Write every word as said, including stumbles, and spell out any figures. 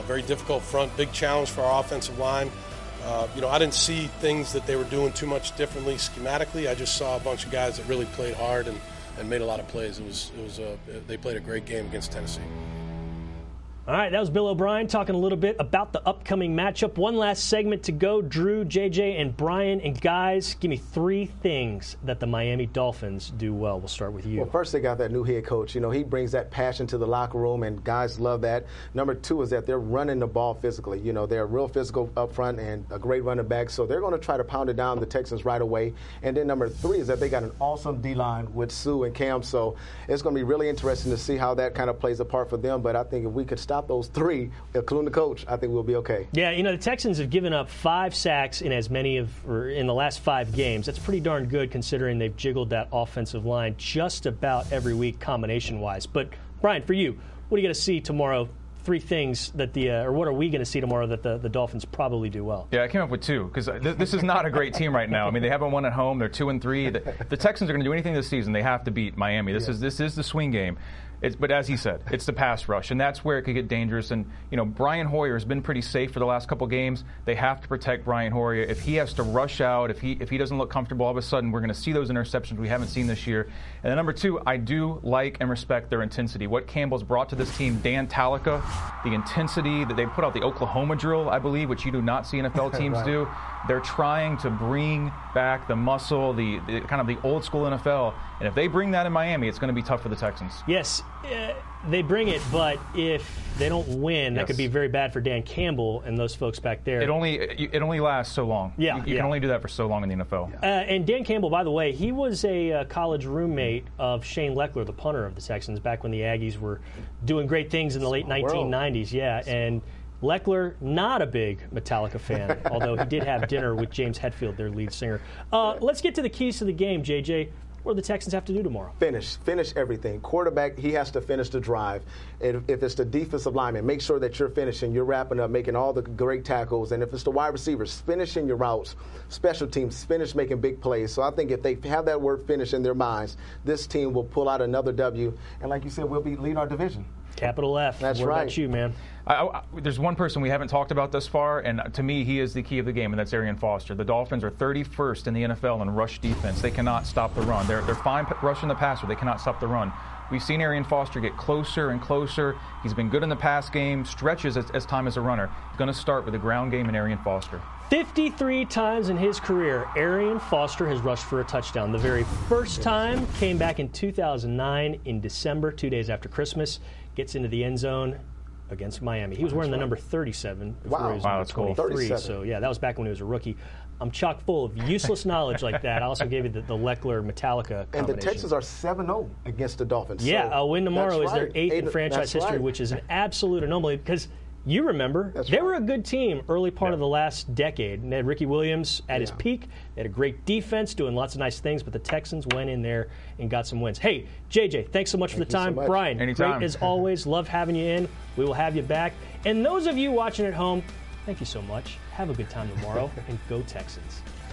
very difficult front, big challenge for our offensive line. Uh, you know, I didn't see things that they were doing too much differently schematically. I just saw a bunch of guys that really played hard and, and made a lot of plays. It was, it was a, they played a great game against Tennessee. All right, that was Bill O'Brien talking a little bit about the upcoming matchup. One last segment to go. Drew, J J, and Brian. And guys, give me three things that the Miami Dolphins do well. We'll start with you. Well, first they got that new head coach. You know, he brings that passion to the locker room, and guys love that. Number two is that they're running the ball physically. You know, they're real physical up front and a great running back, so they're going to try to pound it down the Texans right away. And then number three is that they got an awesome D-line with Sue and Cam, so it's going to be really interesting to see how that kind of plays a part for them. But I think if we could stop those three, including the coach, I think we'll be okay. Yeah, you know, the Texans have given up five sacks in as many of, or in the last five games. That's pretty darn good considering they've jiggled that offensive line just about every week combination-wise. But, Brian, for you, what are you going to see tomorrow? Three things that the, uh, or what are we going to see tomorrow that the, the Dolphins probably do well? Yeah, I came up with two because th- this is not a great team right now. I mean, they haven't won at home. They're two and three. The, the Texans are going to do anything this season. They have to beat Miami. This yeah. is this is the swing game. It's, but as he said, it's the pass rush, and that's where it could get dangerous. And, you know, Brian Hoyer has been pretty safe for the last couple games. They have to protect Brian Hoyer. If he has to rush out, if he if he doesn't look comfortable, all of a sudden we're going to see those interceptions we haven't seen this year. And then number two, I do like and respect their intensity. What Campbell's brought to this team, Dan Talica, the intensity that they put out the Oklahoma drill, I believe, which you do not see N F L teams right. do. They're trying to bring back the muscle, the, the kind of the old school N F L. And if they bring that in Miami, it's going to be tough for the Texans. Yes, uh, they bring it, but if they don't win, yes. that could be very bad for Dan Campbell and those folks back there. It only it only lasts so long. Yeah, you, you yeah. can only do that for so long in the N F L. Uh, and Dan Campbell, by the way, he was a uh, college roommate of Shane Leckler, the punter of the Texans, back when the Aggies were doing great things in the late nineteen nineties. Yeah, and Leckler, not a big Metallica fan, although he did have dinner with James Hetfield, their lead singer. Uh, let's get to the keys to the game, J J. What do the Texans have to do tomorrow? Finish. Finish everything. Quarterback, he has to finish the drive. If, if it's the defensive lineman, make sure that you're finishing, you're wrapping up, making all the great tackles. And if it's the wide receivers, finishing your routes. Special teams, finish making big plays. So I think if they have that word finish in their minds, this team will pull out another W. And like you said, we'll be lead our division. Capital F. That's what right. What about you, man? I, I, there's one person we haven't talked about thus far, and to me, he is the key of the game, and that's Arian Foster. The Dolphins are thirty-first in the N F L in rush defense. They cannot stop the run. They're, they're fine rushing the passer. They cannot stop the run. We've seen Arian Foster get closer and closer. He's been good in the pass game, stretches as, as time as a runner. He's going to start with the ground game and Arian Foster. fifty-three times in his career, Arian Foster has rushed for a touchdown. The very first time came back in two thousand nine in December, two days after Christmas. Gets into the end zone against Miami. He was wearing the number thirty-seven before wow. he was wow, number that's cool. twenty-three. So, yeah, that was back when he was a rookie. I'm chock full of useless knowledge like that. I also gave you the, the Leckler-Metallica combination. And the Texans are seven oh against the Dolphins. Yeah, so a win tomorrow is right. their eighth Eight, in franchise history, right. which is an absolute anomaly because you remember that's they right. were a good team early part yeah. of the last decade. And they had Ricky Williams at yeah. his peak. They had a great defense doing lots of nice things, but the Texans went in there and got some wins. Hey, J J, thanks so much Thank for the time. So Brian, Anytime. great as always. Love having you in. We will have you back. And those of you watching at home, thank you so much. Have a good time tomorrow, and go Texans.